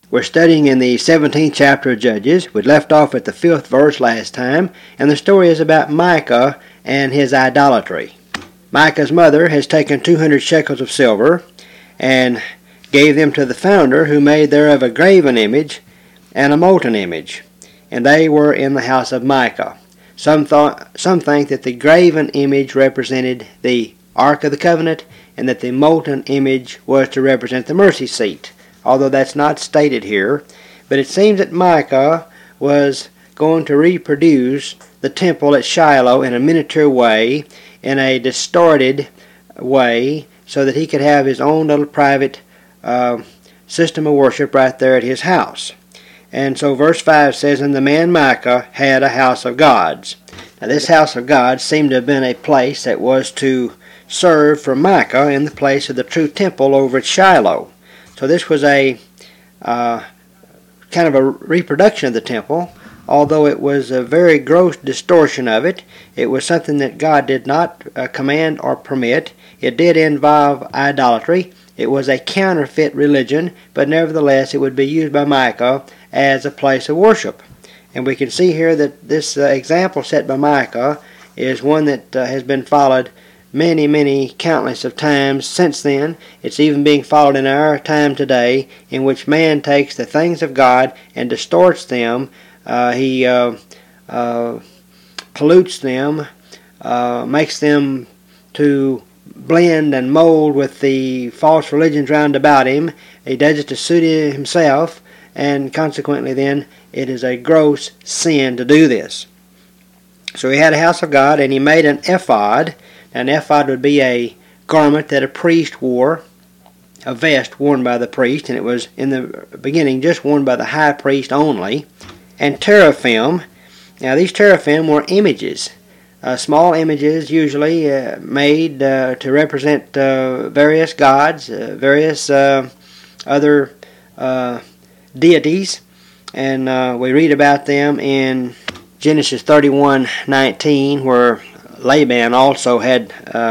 We're studying in the 17th chapter of Judges. We left off at the 5th verse last time, and the story is about Micah and his idolatry. Micah's mother has taken 200 shekels of silver and gave them to the founder, who made thereof a graven image and a molten image, and they were in the house of Micah. Some think that the graven image represented the Ark of the Covenant, and that the molten image was to represent the mercy seat, although that's not stated here. But it seems that Micah was going to reproduce the temple at Shiloh in a miniature way, in a distorted way, so that he could have his own little private system of worship right there at his house. And so verse 5 says, "And the man Micah had a house of gods." Now this house of gods seemed to have been a place that was to serve for Micah in the place of the true temple over at Shiloh. So this was a kind of a reproduction of the temple, although it was a very gross distortion of it. It was something that God did not command or permit. It did involve idolatry. It was a counterfeit religion, but nevertheless it would be used by Micah as a place of worship. And we can see here that this example set by Micah is one that has been followed many countless of times since then. It's even being followed in our time today, in which man takes the things of God and distorts them. He pollutes them, makes them to blend and mold with the false religions round about him. He does it to suit himself, and consequently then it is a gross sin to do this. So he had a house of God, and he made an ephod. An ephod would be a garment that a priest wore, a vest worn by the priest, and it was in the beginning just worn by the high priest only. And teraphim. Now these teraphim were images, small images usually made to represent various gods, various other deities, and we read about them in Genesis 31:19, where Laban also had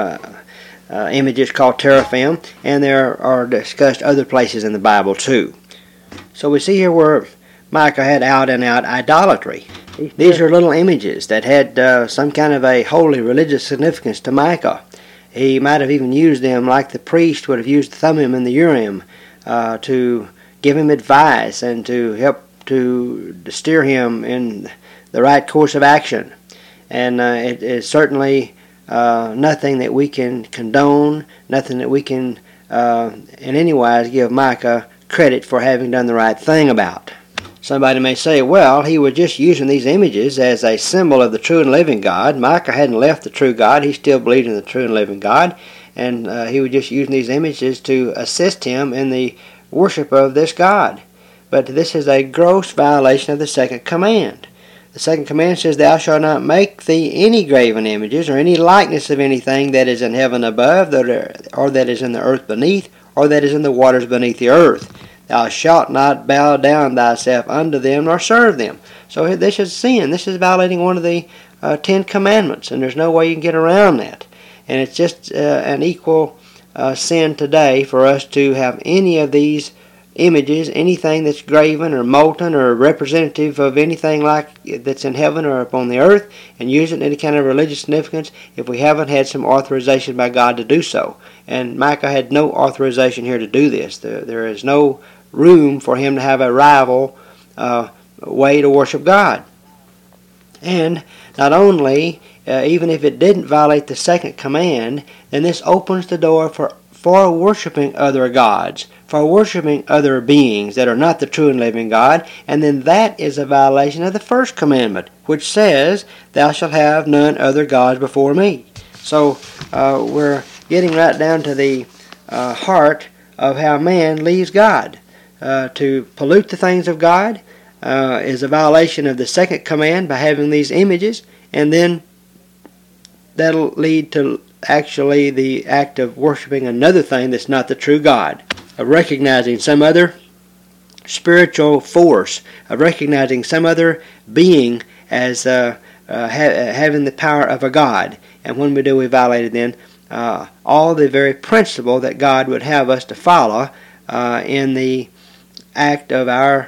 images called teraphim, and there are discussed other places in the Bible too. So we see here where Micah had out and out idolatry. These are little images that had some kind of a holy religious significance to Micah. He might have even used them like the priest would have used the Thummim and the Urim to give him advice and to help to steer him in the right course of action. And it is certainly nothing that we can condone, nothing that we can in any wise give Micah credit for having done the right thing about. Somebody may say, well, he was just using these images as a symbol of the true and living God. Micah hadn't left the true God. He still believed in the true and living God, and he was just using these images to assist him in the worship of this God. But this is a gross violation of the second command. The second command says, "Thou shalt not make thee any graven images, or any likeness of anything that is in heaven above, or that is in the earth beneath, or that is in the waters beneath the earth. Thou shalt not bow down thyself unto them, nor serve them." So this is sin. This is violating one of the 10 commandments, and there's no way you can get around that. And it's just an equal sin today for us to have any of these images, anything that's graven or molten or representative of anything like that's in heaven or upon the earth, and use it in any kind of religious significance if we haven't had some authorization by God to do so. And Micah had no authorization here to do this. There is no room for him to have a rival way to worship God. And not only, even if it didn't violate the second command, then this opens the door for worshiping other gods, for worshiping other beings that are not the true and living God, and then that is a violation of the first commandment, which says, "Thou shalt have none other gods before me." So we're getting right down to the heart of how man leaves God. To pollute the things of God is a violation of the second command by having these images, and then that'll lead to actually the act of worshiping another thing that's not the true God, of recognizing some other spiritual force, of recognizing some other being as having the power of a God. And when we do, we violated then all the very principle that God would have us to follow in the act of our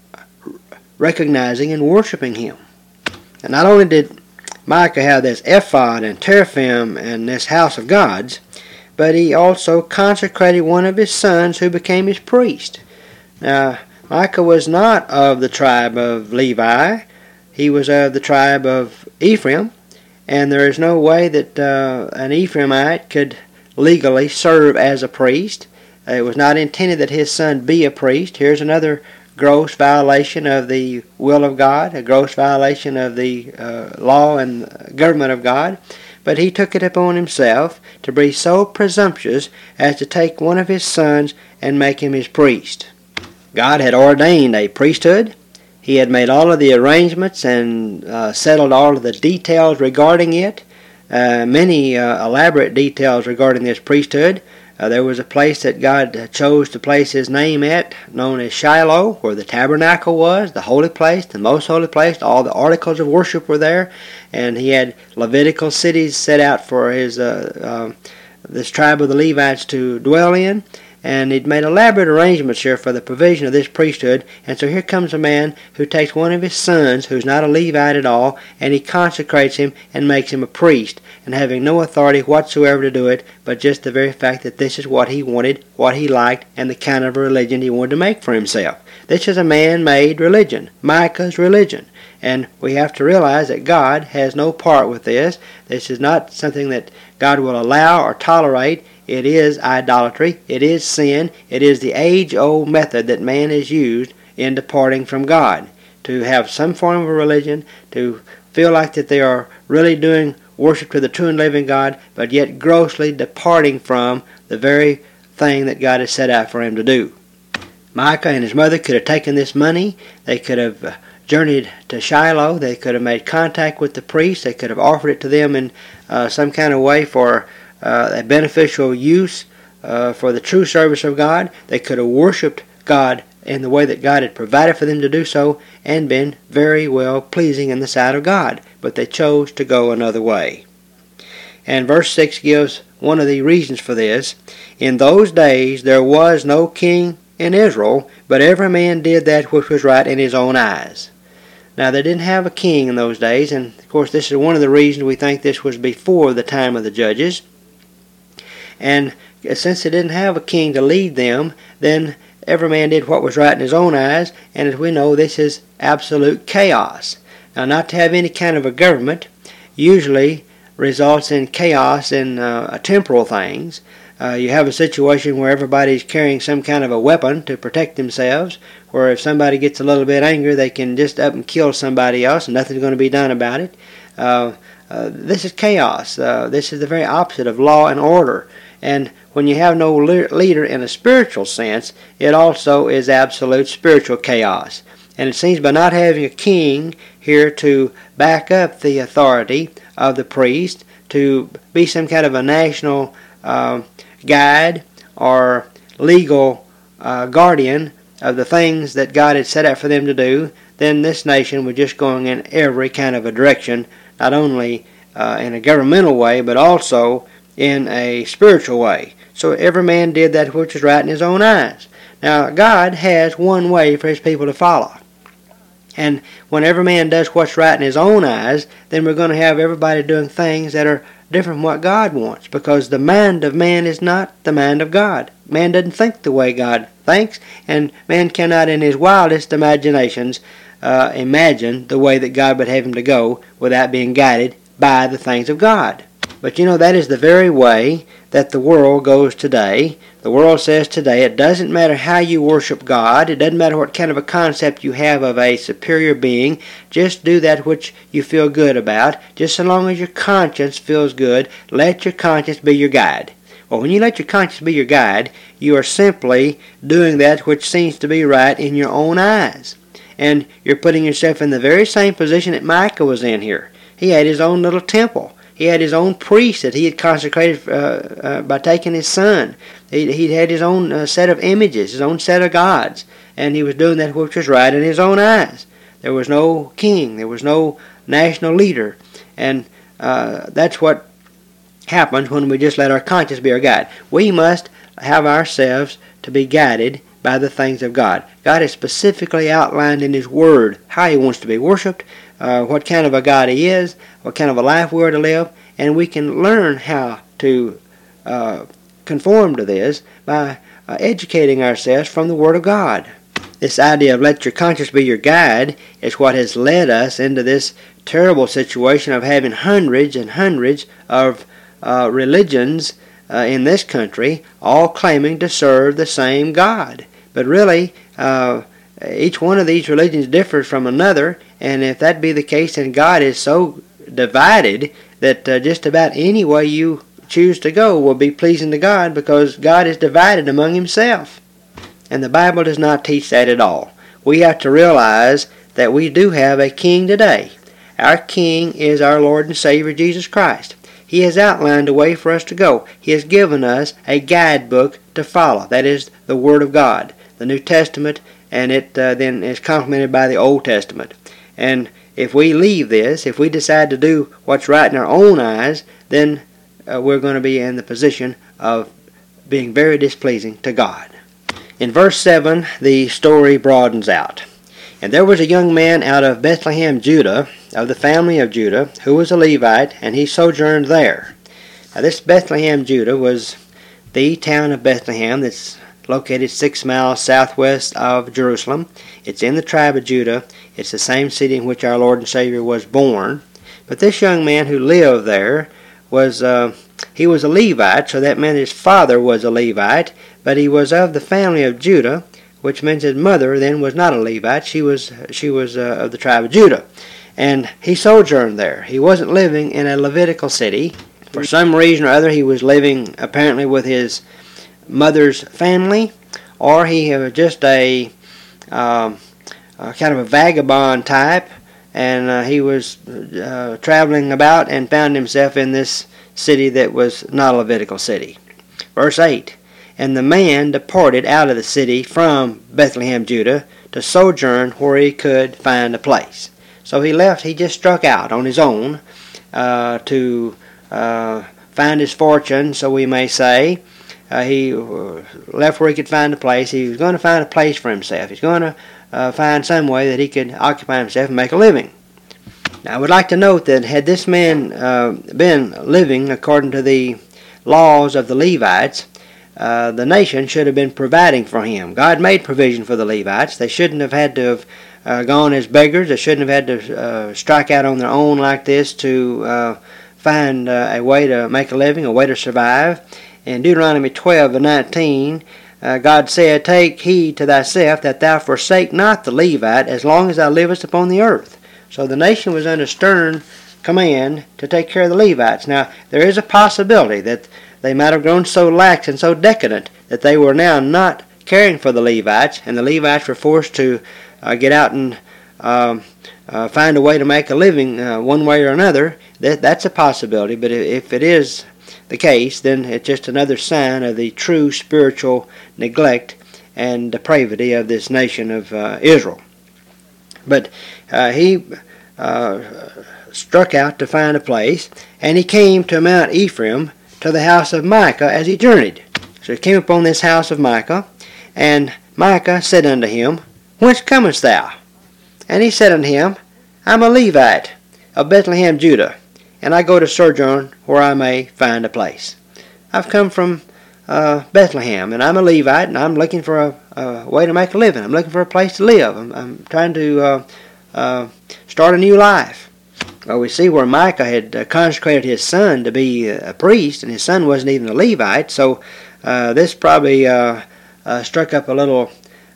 recognizing and worshiping Him. And not only did Micah have this ephod and teraphim and this house of gods, but he also consecrated one of his sons who became his priest. Now, Micah was not of the tribe of Levi. He was of the tribe of Ephraim, and there is no way that an Ephraimite could legally serve as a priest. It was not intended that his son be a priest. Here's another gross violation of the will of God, a gross violation of the law and government of God. But he took it upon himself to be so presumptuous as to take one of his sons and make him his priest. God had ordained a priesthood. He had made all of the arrangements and settled all of the details regarding it, many elaborate details regarding this priesthood. There was a place that God chose to place His name at, known as Shiloh, where the tabernacle was, the holy place, the most holy place. All the articles of worship were there, and He had Levitical cities set out for His this tribe of the Levites to dwell in. And He'd made elaborate arrangements here for the provision of this priesthood. And so here comes a man who takes one of his sons, who's not a Levite at all, and he consecrates him and makes him a priest, and having no authority whatsoever to do it, but just the very fact that this is what he wanted, what he liked, and the kind of religion he wanted to make for himself. This is a man-made religion, Micah's religion. And we have to realize that God has no part with this. This is not something that God will allow or tolerate. It is idolatry. It is sin. It is the age-old method that man has used in departing from God. To have some form of a religion, to feel like that they are really doing worship to the true and living God, but yet grossly departing from the very thing that God has set out for him to do. Micah and his mother could have taken this money. They could have journeyed to Shiloh. They could have made contact with the priest. They could have offered it to them in some kind of way for a beneficial use for the true service of God. They could have worshipped God in the way that God had provided for them to do so and been very well pleasing in the sight of God. But they chose to go another way. And verse 6 gives one of the reasons for this. In those days there was no king in Israel, but every man did that which was right in his own eyes. Now, they didn't have a king in those days, and of course this is one of the reasons we think this was before the time of the judges. And since they didn't have a king to lead them, then every man did what was right in his own eyes, and as we know, this is absolute chaos. Now, not to have any kind of a government usually results in chaos in temporal things. You have a situation where everybody's carrying some kind of a weapon to protect themselves, where if somebody gets a little bit angry, they can just up and kill somebody else, and nothing's going to be done about it. This is chaos. This is the very opposite of law and order. And when you have no leader in a spiritual sense, it also is absolute spiritual chaos. And it seems by not having a king here to back up the authority of the priest, to be some kind of a national guide or legal guardian of the things that God had set out for them to do, then this nation was just going in every kind of a direction, not only in a governmental way, but also in a spiritual way. So every man did that which was right in his own eyes. Now, God has one way for His people to follow. And when every man does what's right in his own eyes, then we're going to have everybody doing things that are different from what God wants, because the mind of man is not the mind of God. Man doesn't think the way God thinks, and man cannot in his wildest imaginations imagine the way that God would have him to go without being guided by the things of God. But you know, that is the very way that the world goes today. The world says today it doesn't matter how you worship God, it doesn't matter what kind of a concept you have of a superior being, just do that which you feel good about. Just so long as your conscience feels good, let your conscience be your guide. Well, when you let your conscience be your guide, you are simply doing that which seems to be right in your own eyes. And you're putting yourself in the very same position that Micah was in here. He had his own little temple. He had his own priest that he had consecrated by taking his son. He had his own set of images, his own set of gods, and he was doing that which was right in his own eyes. There was no king. There was no national leader. And that's what happens when we just let our conscience be our guide. We must have ourselves to be guided by the things of God. God has specifically outlined in His Word how He wants to be worshipped, what kind of a God He is, what kind of a life we are to live, and we can learn how to conform to this by educating ourselves from the Word of God. This idea of let your conscience be your guide is what has led us into this terrible situation of having hundreds and hundreds of religions in this country, all claiming to serve the same God. But really, each one of these religions differs from another, and if that be the case, then God is so divided that just about any way you choose to go will be pleasing to God, because God is divided among Himself. And the Bible does not teach that at all. We have to realize that we do have a king today. Our king is our Lord and Savior Jesus Christ. He has outlined a way for us to go. He has given us a guidebook to follow. That is the Word of God, the New Testament, and it then is complemented by the Old Testament. And if we leave this, if we decide to do what's right in our own eyes, then we're going to be in the position of being very displeasing to God. In verse 7, the story broadens out. And there was a young man out of Bethlehem, Judah, of the family of Judah, who was a Levite, and he sojourned there. Now this Bethlehem, Judah, was the town of Bethlehem that's located 6 miles southwest of Jerusalem. It's in the tribe of Judah. It's the same city in which our Lord and Savior was born. But this young man who lived there was he was a Levite, so that meant his father was a Levite, but he was of the family of Judah, which means his mother then was not a Levite. She was of the tribe of Judah. And he sojourned there. He wasn't living in a Levitical city. For some reason or other, he was living apparently with his mother's family, or he was just a kind of a vagabond type, and he was traveling about and found himself in this city that was not a Levitical city. Verse 8, and the man departed out of the city from Bethlehem, Judah, to sojourn where he could find a place. So he left, he just struck out on his own to find his fortune, so we may say. He left where he could find a place. He was going to find a place for himself. He's going to find some way that he could occupy himself and make a living. Now, I would like to note that had this man been living according to the laws of the Levites, the nation should have been providing for him. God made provision for the Levites. They shouldn't have had to have gone as beggars. They shouldn't have had to strike out on their own like this to find a way to make a living, a way to survive. In Deuteronomy 12 and 19, God said, take heed to thyself that thou forsake not the Levite as long as thou livest upon the earth. So the nation was under stern command to take care of the Levites. Now, there is a possibility that they might have grown so lax and so decadent that they were now not caring for the Levites, and the Levites were forced to get out and find a way to make a living one way or another. That's a possibility, but if it is the case, then it's just another sign of the true spiritual neglect and depravity of this nation of Israel. But he struck out to find a place, and he came to Mount Ephraim, to the house of Micah, as he journeyed. So he came upon this house of Micah, and Micah said unto him, Whence comest thou? And he said unto him, I am a Levite of Bethlehem, Judah, and I go to sojourn where I may find a place. I've come from Bethlehem, and I'm a Levite, and I'm looking for a way to make a living. I'm looking for a place to live. I'm trying to start a new life. Well, we see where Micah had consecrated his son to be a priest, and his son wasn't even a Levite, so this probably struck up a little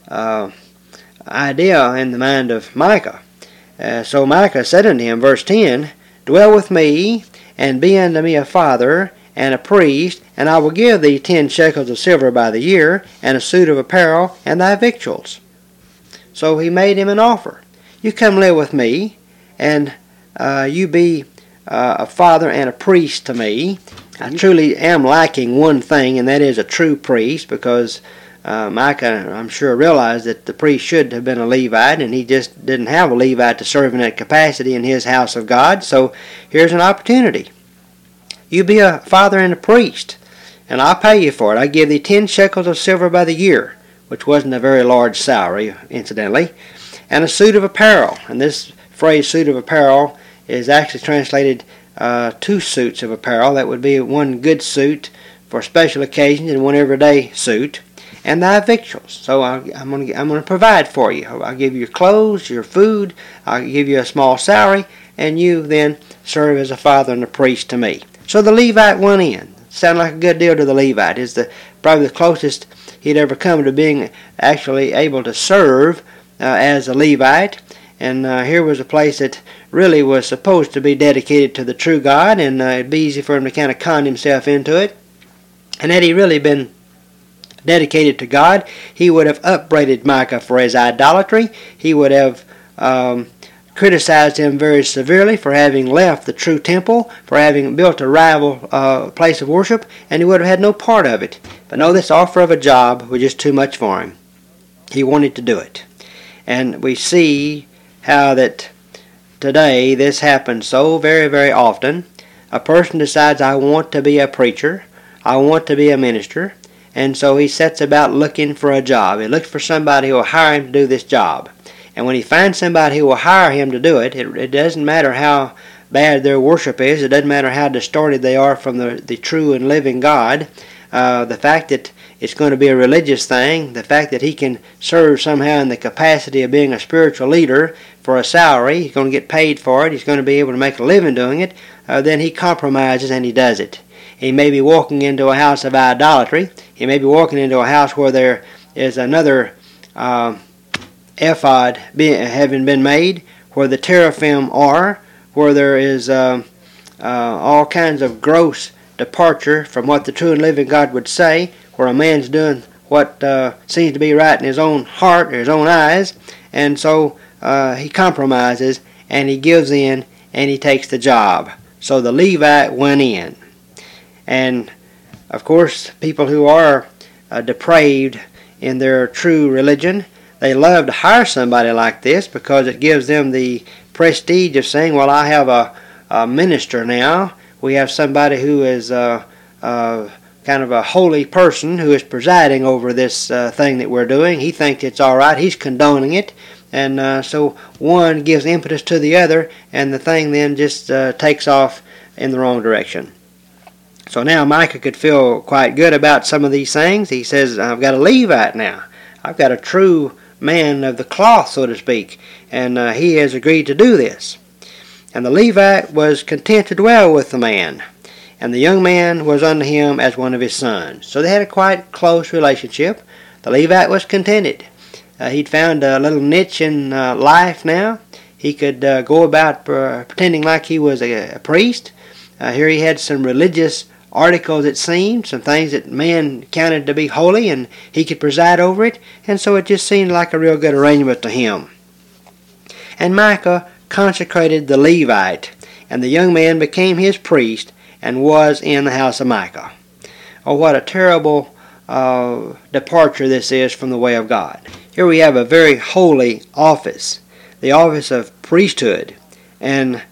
idea in the mind of Micah. So Micah said unto him, verse 10, Dwell with me, and be unto me a father and a priest, and I will give thee 10 shekels of silver by the year, and a suit of apparel, and thy victuals. So he made him an offer. You come live with me, and you be a father and a priest to me. I truly am lacking one thing, and that is a true priest, because Micah, I'm sure, realized that the priest should have been a Levite, and he just didn't have a Levite to serve in that capacity in his house of God. So here's an opportunity. You be a father and a priest, and I'll pay you for it. I give thee 10 shekels of silver by the year, which wasn't a very large salary, incidentally, and a suit of apparel. And this phrase, suit of apparel, is actually translated 2 suits of apparel. That would be one good suit for special occasions and one everyday suit. And thy victuals. So I'm going to provide for you. I'll give you your clothes, your food. I'll give you a small salary, and you then serve as a father and a priest to me. So the Levite went in. Sounded like a good deal to the Levite. It's probably the closest he'd ever come to being actually able to serve as a Levite. And here was a place that really was supposed to be dedicated to the true God, and it'd be easy for him to kind of con himself into it. And had he really been dedicated to God, he would have upbraided Micah for his idolatry. He would have criticized him very severely for having left the true temple, for having built a rival place of worship, and he would have had no part of it. But no, this offer of a job was just too much for him. He wanted to do it. And we see how that today this happens so very, very often. A person decides, I want to be a preacher, I want to be a minister, and so he sets about looking for a job. He looks for somebody who will hire him to do this job. And when he finds somebody who will hire him to do it, it doesn't matter how bad their worship is. It doesn't matter how distorted they are from the true and living God. The fact that it's going to be a religious thing, the fact that he can serve somehow in the capacity of being a spiritual leader for a salary, he's going to get paid for it, he's going to be able to make a living doing it, then he compromises and he does it. He may be walking into a house of idolatry. He may be walking into a house where there is another ephod having been made, where the teraphim are, where there is all kinds of gross departure from what the true and living God would say, where a man's doing what seems to be right in his own heart or his own eyes, and so he compromises and he gives in and he takes the job. So the Levite went in. And of course, people who are depraved in their true religion, they love to hire somebody like this because it gives them the prestige of saying, well, I have a minister now. We have somebody who is kind of a holy person who is presiding over this thing that we're doing. He thinks it's all right. He's condoning it. And so one gives impetus to the other, and the thing then just takes off in the wrong direction. So now Micah could feel quite good about some of these things. He says, I've got a Levite now. I've got a true man of the cloth, so to speak, and he has agreed to do this. And the Levite was content to dwell with the man, and the young man was unto him as one of his sons. So they had a quite close relationship. The Levite was contented. He'd found a little niche in life now. He could go about pretending like he was a priest. Here he had some religious articles, it seemed, some things that man counted to be holy, and he could preside over it, and so it just seemed like a real good arrangement to him. And Micah consecrated the Levite, and the young man became his priest and was in the house of Micah. Oh, what a terrible departure this is from the way of God. Here we have a very holy office, the office of priesthood, and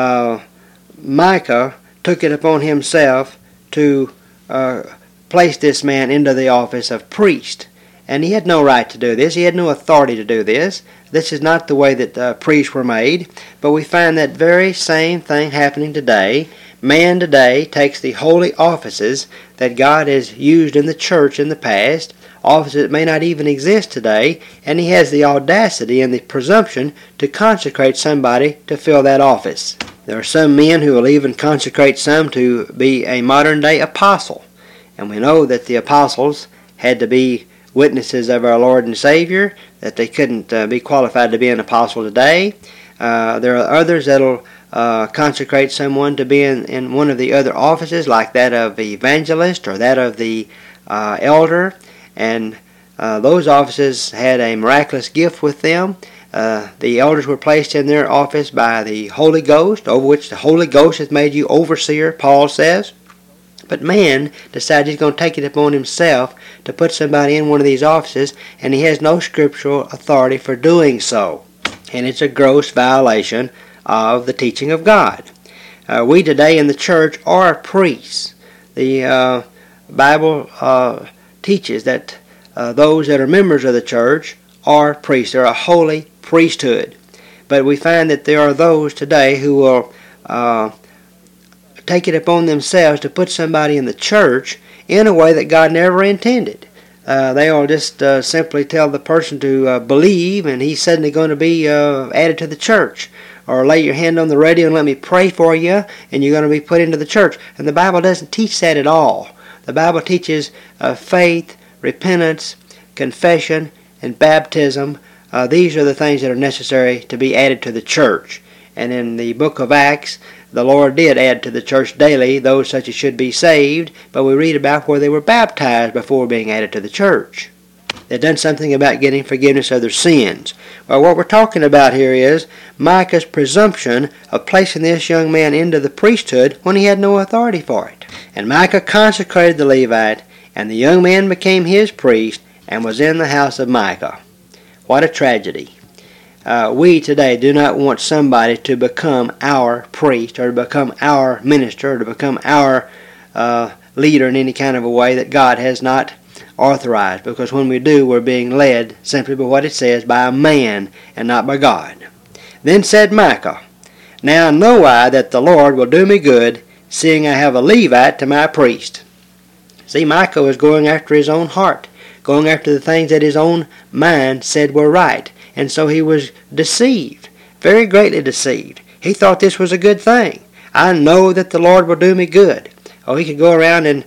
Micah took it upon himself to place this man into the office of priest. And he had no right to do this. He had no authority to do this. This is not the way that priests were made. But we find that very same thing happening today. Man today takes the holy offices that God has used in the church in the past, offices that may not even exist today, and he has the audacity and the presumption to consecrate somebody to fill that office. There are some men who will even consecrate some to be a modern-day apostle. And we know that the apostles had to be witnesses of our Lord and Savior, that they couldn't be qualified to be an apostle today. There are others that will consecrate someone to be in one of the other offices, like that of the evangelist or that of the elder. And those offices had a miraculous gift with them. The elders were placed in their office by the Holy Ghost, over which the Holy Ghost has made you overseer, Paul says. But man decided he's going to take it upon himself to put somebody in one of these offices, and he has no scriptural authority for doing so. And it's a gross violation of the teaching of God. We today in the church are priests. The Bible teaches that those that are members of the church are priests. They're a holy priesthood. But we find that there are those today who will take it upon themselves to put somebody in the church in a way that God never intended. They will just simply tell the person to believe, and he's suddenly going to be added to the church. Or lay your hand on the radio and let me pray for you, and you're going to be put into the church. And the Bible doesn't teach that at all. The Bible teaches faith, repentance, confession, and baptism. These are the things that are necessary to be added to the church. And in the book of Acts, the Lord did add to the church daily those such as should be saved, but we read about where they were baptized before being added to the church. They've done something about getting forgiveness of their sins. Well, what we're talking about here is Micah's presumption of placing this young man into the priesthood when he had no authority for it. And Micah consecrated the Levite, and the young man became his priest and was in the house of Micah. What a tragedy. We today do not want somebody to become our priest, or to become our minister, or to become our leader in any kind of a way that God has not authorized, because when we do, we're being led simply by what it says, by a man and not by God. Then said Micah, Now know I that the Lord will do me good, seeing I have a Levite to my priest. See, Micah was going after his own heart, going after the things that his own mind said were right, and so he was deceived, very greatly deceived. He thought this was a good thing. I know that the Lord will do me good. Oh, he could go around and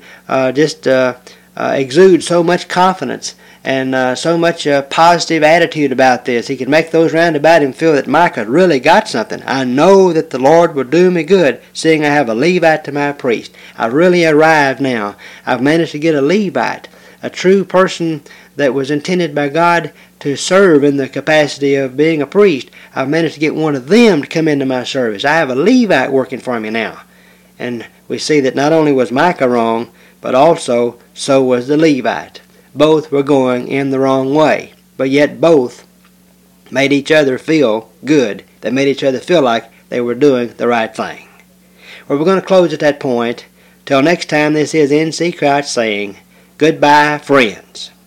exude so much confidence and so much positive attitude about this. He could make those round about him feel that Micah really got something. I know that the Lord will do me good, seeing I have a Levite to my priest. I've really arrived now. I've managed to get a Levite, a true person that was intended by God to serve in the capacity of being a priest. I've managed to get one of them to come into my service. I have a Levite working for me now. And we see that not only was Micah wrong, but also so was the Levite. Both were going in the wrong way, but yet both made each other feel good. They made each other feel like they were doing the right thing. Well, we're going to close at that point. Till next time, this is N.C. Crouch saying, goodbye, friends.